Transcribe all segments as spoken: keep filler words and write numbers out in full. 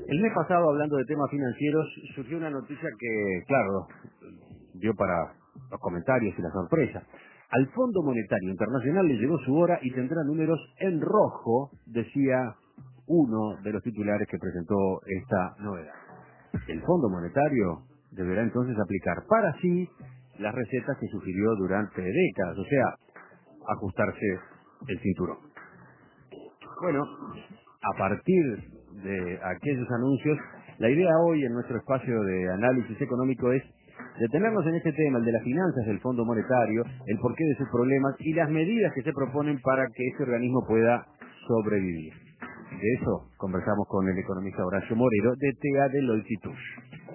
El mes pasado, hablando de temas financieros, surgió una noticia que, claro, dio para los comentarios y la sorpresa. Al Fondo Monetario Internacional le llegó su hora y tendrá números en rojo, decía uno de los titulares que presentó esta novedad. El Fondo Monetario deberá entonces aplicar para sí las recetas que sugirió durante décadas, o sea, ajustarse el cinturón. Bueno, a partir de aquellos anuncios, la idea hoy en nuestro espacio de análisis económico es detenernos en este tema, el de las finanzas del Fondo Monetario, el porqué de sus problemas y las medidas que se proponen para que este organismo pueda sobrevivir. De eso conversamos con el economista Horacio Morero de T A Deloitte y Touche.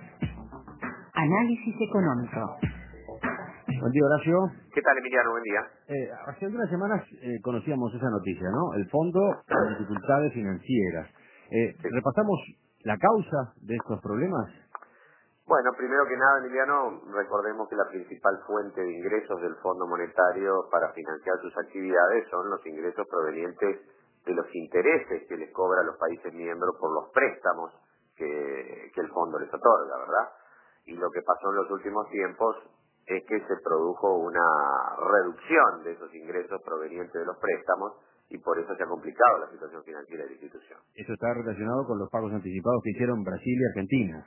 Análisis económico. Buen día, Horacio. ¿Qué tal, Emiliano? Buen día. Eh, hace algunas semanas eh, conocíamos esa noticia, ¿no? El fondo con dificultades financieras. Eh, Sí. ¿Repasamos la causa de estos problemas? Bueno, primero que nada, Emiliano, recordemos que la principal fuente de ingresos del Fondo Monetario para financiar sus actividades son los ingresos provenientes de los intereses que les cobra a los países miembros por los préstamos que, que el fondo les otorga, ¿verdad? Y lo que pasó en los últimos tiempos es que se produjo una reducción de esos ingresos provenientes de los préstamos y por eso se ha complicado la situación financiera de la institución. Eso está relacionado con los pagos anticipados que hicieron Brasil y Argentina.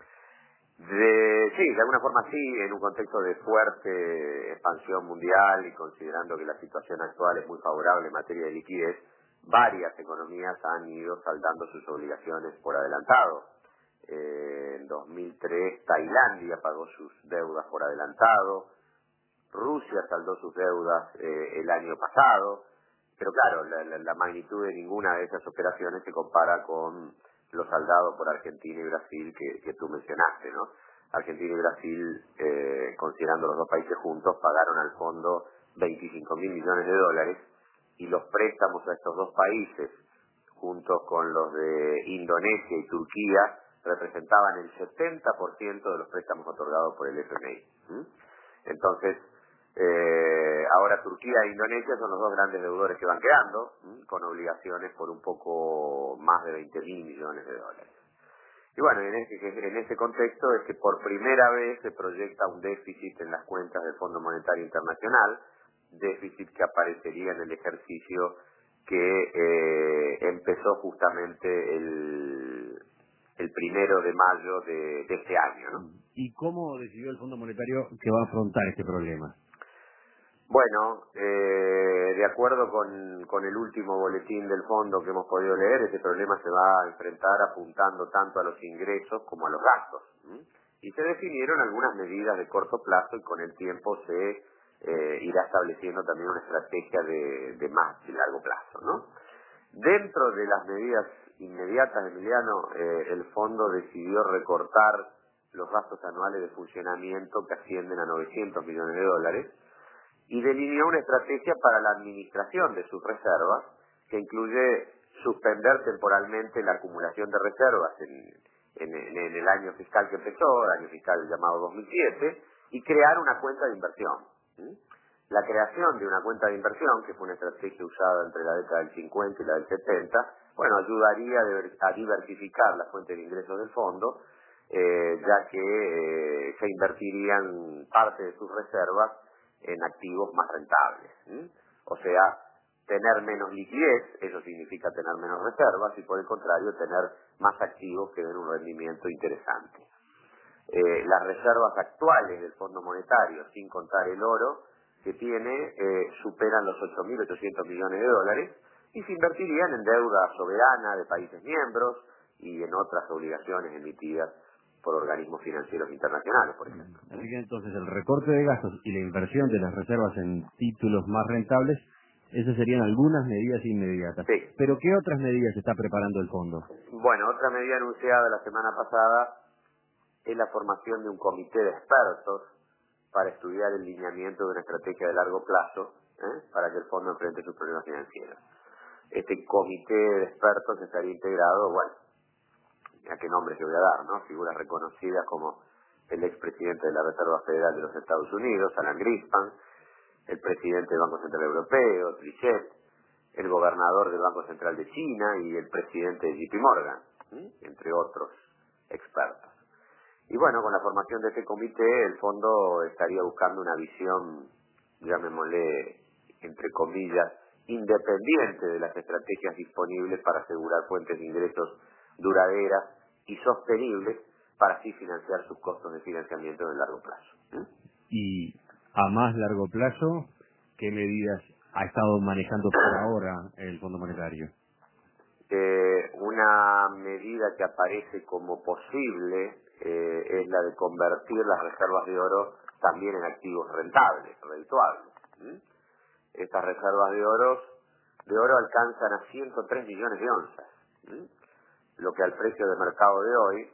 De, sí, de alguna forma sí, en un contexto de fuerte expansión mundial y considerando que la situación actual es muy favorable en materia de liquidez, varias economías han ido saldando sus obligaciones por adelantado. Eh, en dos mil tres Tailandia pagó sus deudas por adelantado, Rusia saldó sus deudas eh, el año pasado, pero claro, la, la, la magnitud de ninguna de esas operaciones se compara con lo saldado por Argentina y Brasil que, que tú mencionaste, ¿no? Argentina y Brasil, eh, considerando los dos países juntos, pagaron al fondo veinticinco mil millones de dólares y los préstamos a estos dos países, juntos con los de Indonesia y Turquía, representaban el setenta por ciento de los préstamos otorgados por el F M I. ¿Mm? Entonces, eh, ahora Turquía e Indonesia son los dos grandes deudores que van quedando, ¿m? Con obligaciones por un poco más de veinte mil millones de dólares. Y bueno, en ese, en ese contexto es que por primera vez se proyecta un déficit en las cuentas del Fondo Monetario Internacional, déficit que aparecería en el ejercicio que eh, empezó justamente el, el primero de mayo de, de este año, ¿no? ¿Y cómo decidió el Fondo Monetario que va a afrontar este problema? Bueno, eh, de acuerdo con, con el último boletín del fondo que hemos podido leer, este problema se va a enfrentar apuntando tanto a los ingresos como a los gastos. ¿m? Y se definieron algunas medidas de corto plazo y con el tiempo se eh, irá estableciendo también una estrategia de, de más y largo plazo, ¿no? Dentro de las medidas inmediatas, Emiliano, eh, el fondo decidió recortar los gastos anuales de funcionamiento que ascienden a novecientos millones de dólares, y delineó una estrategia para la administración de sus reservas, que incluye suspender temporalmente la acumulación de reservas en, en, en el año fiscal que empezó, el año fiscal llamado dos mil siete, y crear una cuenta de inversión. ¿Mm? La creación de una cuenta de inversión, que fue una estrategia usada entre la década del cincuenta y la del setenta, bueno, ayudaría a diversificar la fuente de ingresos del fondo, eh, ya que eh, se invertirían parte de sus reservas en activos más rentables. ¿sí? O sea, tener menos liquidez, eso significa tener menos reservas, y por el contrario, tener más activos que den un rendimiento interesante. Eh, las reservas actuales del Fondo Monetario, sin contar el oro que tiene, eh, superan los ocho mil ochocientos millones de dólares y se invertirían en deuda soberana de países miembros y en otras obligaciones emitidas por organismos financieros internacionales, por ejemplo. Así que entonces el recorte de gastos y la inversión de las reservas en títulos más rentables, esas serían algunas medidas inmediatas. Sí. ¿Pero qué otras medidas está preparando el fondo? Bueno, otra medida anunciada la semana pasada es la formación de un comité de expertos para estudiar el lineamiento de una estrategia de largo plazo, ¿eh? para que el fondo enfrente sus problemas financieros. Este comité de expertos estaría integrado, bueno, ¿a qué nombre le voy a dar, no? Figuras reconocidas como el expresidente de la Reserva Federal de los Estados Unidos, Alan Greenspan, el presidente del Banco Central Europeo, Trichet, el gobernador del Banco Central de China y el presidente de J P Morgan. ¿sí? Entre otros expertos. Y bueno, con la formación de este comité, el fondo estaría buscando una visión, llamémosle, entre comillas, independiente de las estrategias disponibles para asegurar fuentes de ingresos duraderas y sostenibles para así financiar sus costos de financiamiento de largo plazo. ¿sí? Y a más largo plazo, ¿qué medidas ha estado manejando por ahora el Fondo Monetario? Eh, una medida que aparece como posible eh, es la de convertir las reservas de oro también en activos rentables, redituables. ¿sí? Estas reservas de oro, de oro alcanzan a ciento tres millones de onzas, ¿sí? Lo que al precio de mercado de hoy,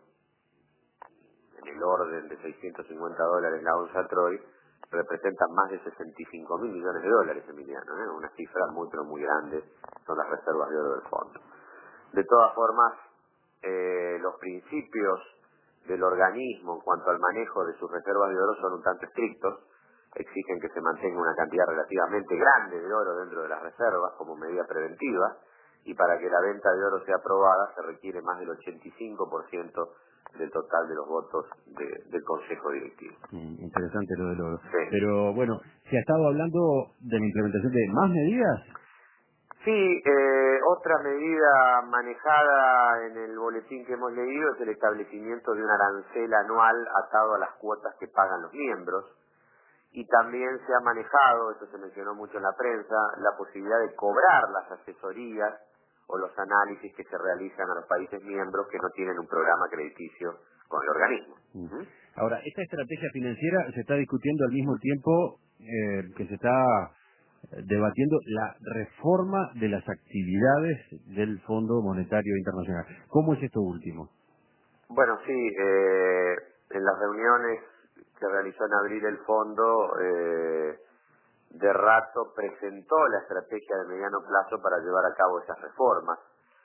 en el orden de seiscientos cincuenta dólares la onza Troy, representan más de sesenta y cinco mil millones de dólares, Emiliano, ¿eh? Una cifra muy pero muy grande, son las reservas de oro del fondo. De todas formas, eh, los principios del organismo en cuanto al manejo de sus reservas de oro son un tanto estrictos, exigen que se mantenga una cantidad relativamente grande de oro dentro de las reservas como medida preventiva, y para que la venta de oro sea aprobada se requiere más del ochenta y cinco por ciento del total de los votos de- del Consejo Directivo. Mm, interesante lo del oro. Sí. Pero bueno, ¿se ha estado hablando de la implementación de más medidas? Sí, eh, otra medida manejada en el boletín que hemos leído es el establecimiento de un arancel anual atado a las cuotas que pagan los miembros, y también se ha manejado, esto se mencionó mucho en la prensa, la posibilidad de cobrar las asesorías o los análisis que se realizan a los países miembros que no tienen un programa crediticio con el organismo. Mm. ¿Mm? Ahora, esta estrategia financiera se está discutiendo al mismo tiempo eh, que se está eh, debatiendo la reforma de las actividades del Fondo Monetario Internacional. ¿Cómo es esto último? Bueno, sí, eh, en las reuniones que realizó en abril el fondo, eh, de rato presentó la estrategia de mediano plazo para llevar a cabo esas reformas.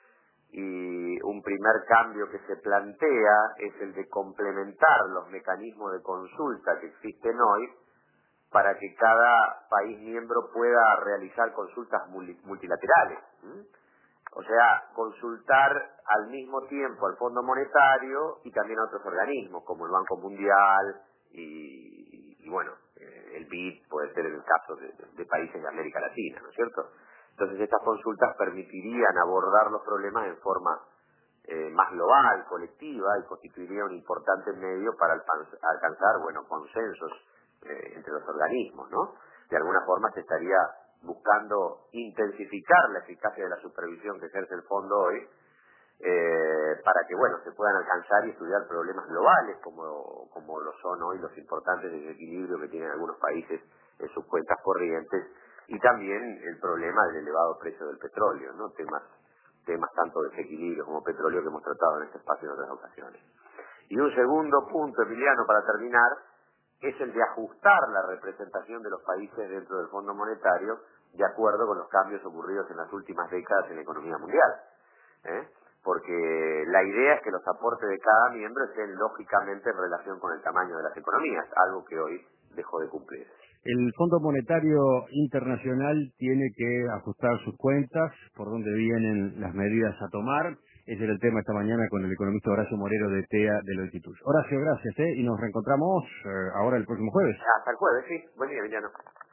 Y un primer cambio que se plantea es el de complementar los mecanismos de consulta que existen hoy para que cada país miembro pueda realizar consultas mul- multilaterales. ¿m? O sea, consultar al mismo tiempo al Fondo Monetario y también a otros organismos, como el Banco Mundial y, y bueno, eh, el B I D puede ser en el caso de, de países de América Latina, ¿no es cierto? Entonces estas consultas permitirían abordar los problemas en forma eh, más global, colectiva, y constituiría un importante medio para alpan- alcanzar, bueno, consensos eh, entre los organismos, ¿no? De alguna forma se estaría buscando intensificar la eficacia de la supervisión que ejerce el fondo hoy, eh, para que, bueno, se puedan alcanzar y estudiar problemas globales como, como lo son hoy los importantes desequilibrios que tienen algunos países en sus cuentas corrientes, y también el problema del elevado precio del petróleo, ¿no? Temas, temas tanto de desequilibrio como petróleo que hemos tratado en este espacio en otras ocasiones. Y un segundo punto, Emiliano, para terminar, es el de ajustar la representación de los países dentro del Fondo Monetario de acuerdo con los cambios ocurridos en las últimas décadas en la economía mundial. ¿eh? Porque la idea es que los aportes de cada miembro estén lógicamente en relación con el tamaño de las economías, algo que hoy dejó de cumplir. El Fondo Monetario Internacional tiene que ajustar sus cuentas, por dónde vienen las medidas a tomar. Ese era el tema esta mañana con el economista Horacio Morero de T E A de Loititud. Horacio, gracias, ¿eh? Y nos reencontramos eh, ahora el próximo jueves. Hasta el jueves, sí. Buen día, Emiliano.